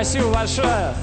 Спасибо большое.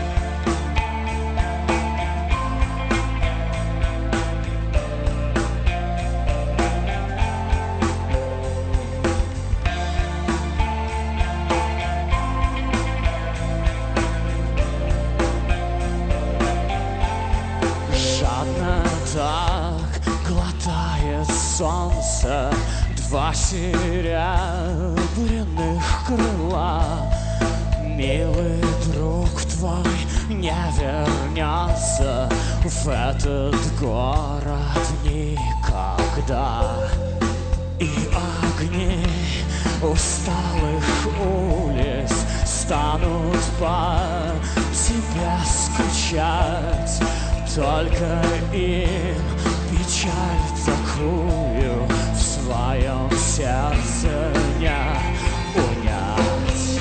Жадно так глотает солнце два серебряных крыла. Милый друг твой не вернется в этот город никогда. И огни усталых улиц станут по тебе скучать. Только им печаль такую в своем сердце не унять.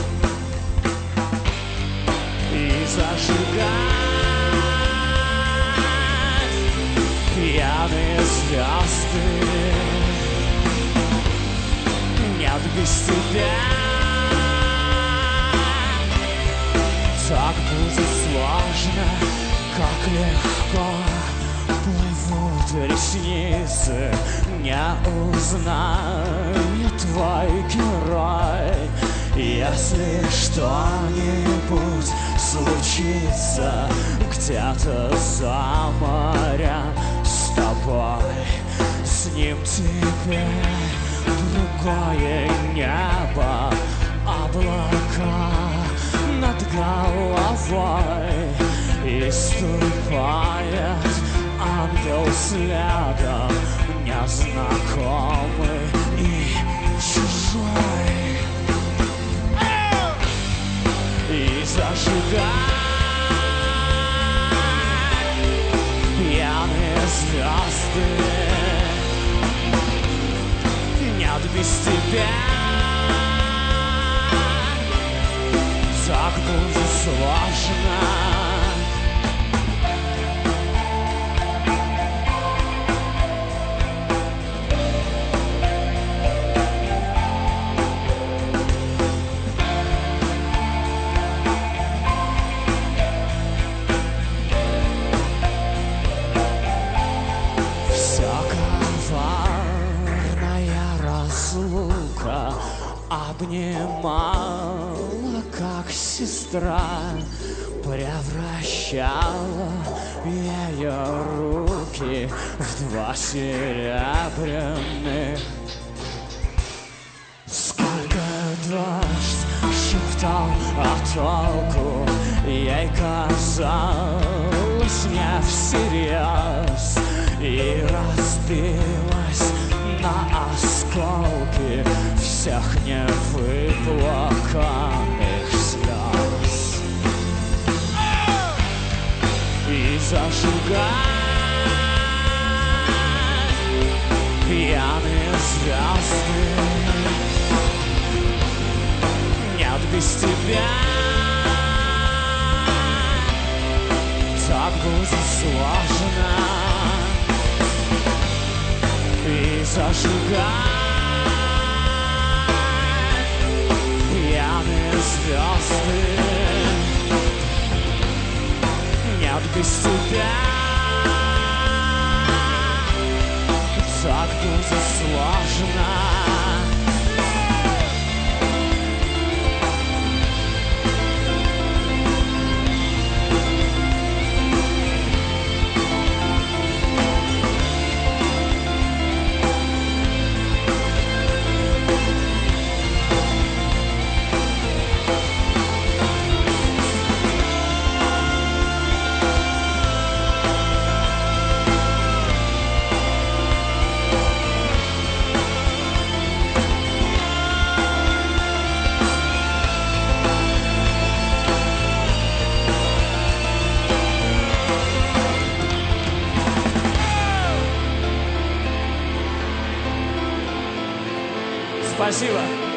И зажигать пьяные звезды. Нет, без тебя так будет сложно. Как легко плывут ресницы, не узнает твой герой. Если что-нибудь случится где-то за морем с тобой, с ним теперь другое небо, облака над головой. И ступает ангел следом, незнакомый и чужой. И зажигать пьяные звезды. Нет, без тебя так будет сложно. Разлука обнимала, как сестра, превращала ее руки в два серебряных. Сколько дождь шептал о толку, ей казалось не всерьез, и разбилась на осколки всех невыплаканных слез. И зажигать пьяные звезды. Нет, без тебя так будет сложно. И зажигать пьяные звезды. Нет, без тебя так будет сложно. Спасибо.